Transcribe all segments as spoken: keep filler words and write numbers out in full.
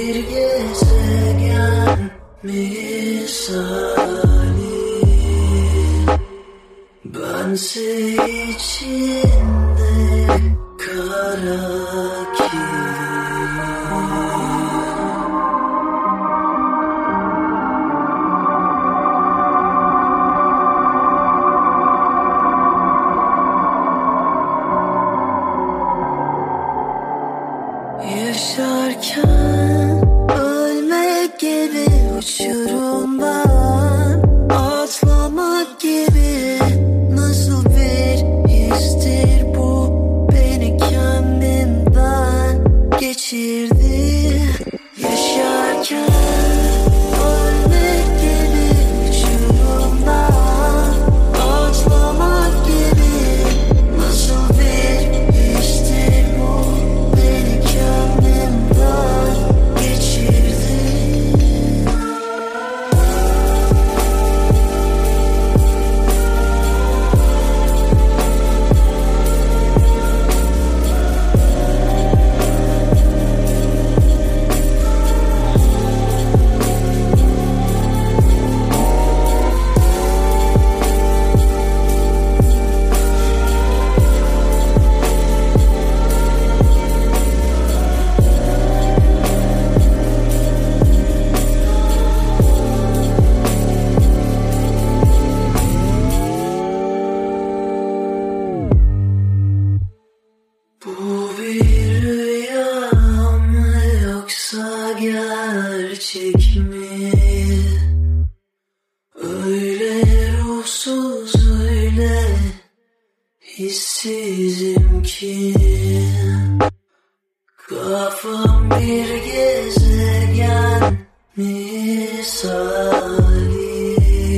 bir gezegen misali, bense içinde kara yaşarken ölmek gibi, uçurumdan atlamak gibi. Nasıl bir histir bu, beni kendimden geçirdi. Yaşarken ölmek gibi, uçurumdan atlamak gibi. Nasıl bir histir bu, beni kendimden geçirdi. Bu bir rüya mı yoksa gerçek mi? Öyle ruhsuz, öyle hissizim ki. Kafam bir gezegen misali,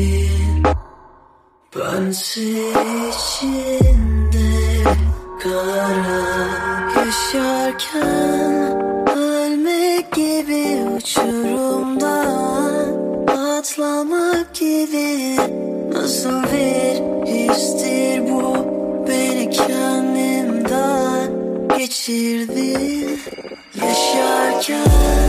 bense içinde kara. Yaşarken ölmek gibi, uçurumdan atlamak gibi. Nasıl bir histir bu, beni kendimden geçirdi. Yaşarken